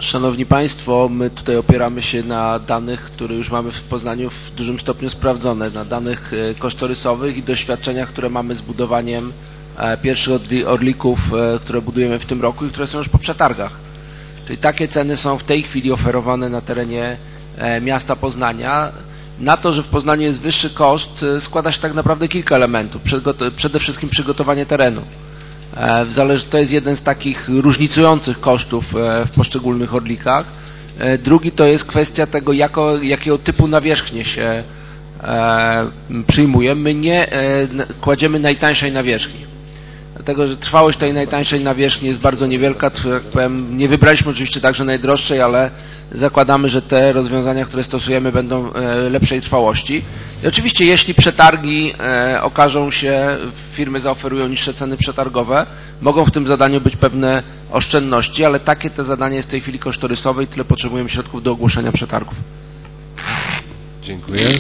Szanowni Państwo, my tutaj opieramy się na danych, które już mamy w Poznaniu w dużym stopniu sprawdzone, na danych kosztorysowych i doświadczeniach, które mamy z budowaniem pierwszych orlików, które budujemy w tym roku i które są już po przetargach. Czyli takie ceny są w tej chwili oferowane na terenie miasta Poznania. Na to, że w Poznaniu jest wyższy koszt, składa się tak naprawdę kilka elementów. Przede wszystkim przygotowanie terenu. To jest jeden z takich różnicujących kosztów w poszczególnych orlikach. Drugi to jest kwestia tego, jakiego typu nawierzchnię się przyjmuje. My nie kładziemy najtańszej nawierzchni, dlatego że trwałość tej najtańszej nawierzchni jest bardzo niewielka. Jak powiem, nie wybraliśmy oczywiście także najdroższej, ale zakładamy, że te rozwiązania, które stosujemy, będą lepszej trwałości. I oczywiście jeśli przetargi okażą się, firmy zaoferują niższe ceny przetargowe, mogą w tym zadaniu być pewne oszczędności, ale takie te zadanie jest w tej chwili kosztorysowe i tyle potrzebujemy środków do ogłoszenia przetargów. Dziękuję.